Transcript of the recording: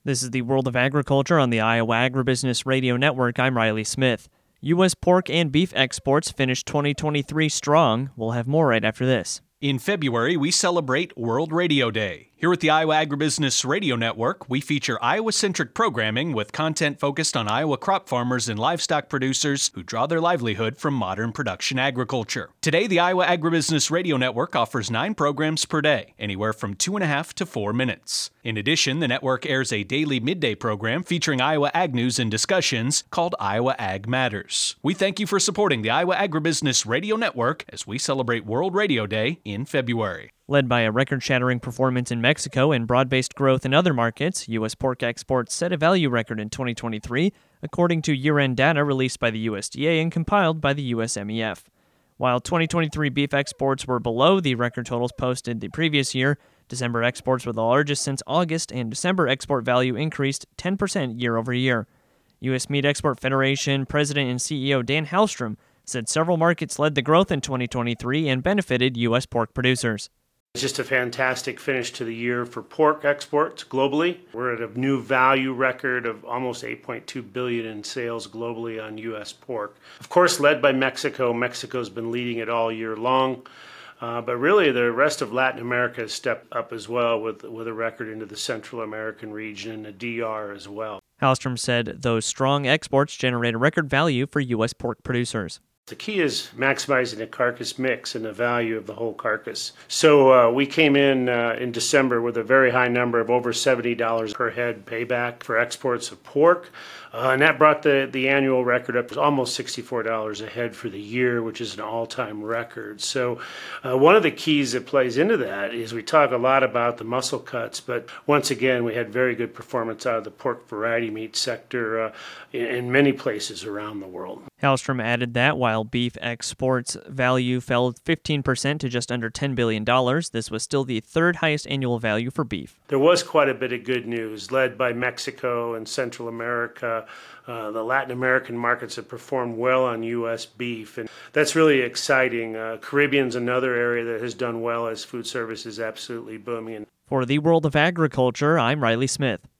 This is the World of Agriculture on the Iowa Agribusiness Radio Network. I'm Riley Smith. U.S. pork and beef exports finished 2023 strong. We'll have more right after this. In February, we celebrate World Radio Day. Here at the Iowa Agribusiness Radio Network, we feature Iowa-centric programming with content focused on Iowa crop farmers and livestock producers who draw their livelihood from modern production agriculture. Today, the Iowa Agribusiness Radio Network offers 9 programs per day, anywhere from 2.5 to 4 minutes. In addition, the network airs a daily midday program featuring Iowa ag news and discussions called Iowa Ag Matters. We thank you for supporting the Iowa Agribusiness Radio Network as we celebrate World Radio Day in February. Led by a record-shattering performance in Mexico and broad-based growth in other markets, U.S. pork exports set a value record in 2023, according to year-end data released by the USDA and compiled by the USMEF. While 2023 beef exports were below the record totals posted the previous year, December exports were the largest since August, and December export value increased 10% year over year. U.S. Meat Export Federation President and CEO Dan Halstrom said several markets led the growth in 2023 and benefited U.S. pork producers. It's just a fantastic finish to the year for pork exports globally. We're at a new value record of almost $8.2 billion in sales globally on U.S. pork. Of course, led by Mexico. Mexico's been leading it all year long. But really, the rest of Latin America has stepped up as well with a record into the Central American region and the DR as well. Halstrom said those strong exports generate a record value for U.S. pork producers. The key is maximizing the carcass mix and the value of the whole carcass. So we came in December with a very high number of over $70 per head payback for exports of pork. And that brought the annual record up to almost $64 a head for the year, which is an all-time record. So one of the keys that plays into that is we talk a lot about the muscle cuts, but once again, we had very good performance out of the pork variety meat sector in many places around the world. Halstrom added that while beef exports value fell 15% to just under $10 billion, this was still the third highest annual value for beef. There was quite a bit of good news, led by Mexico and Central America. The Latin American markets have performed well on U.S. beef, and that's really exciting. Caribbean's another area that has done well as food service is absolutely booming. For the World of Agriculture, I'm Riley Smith.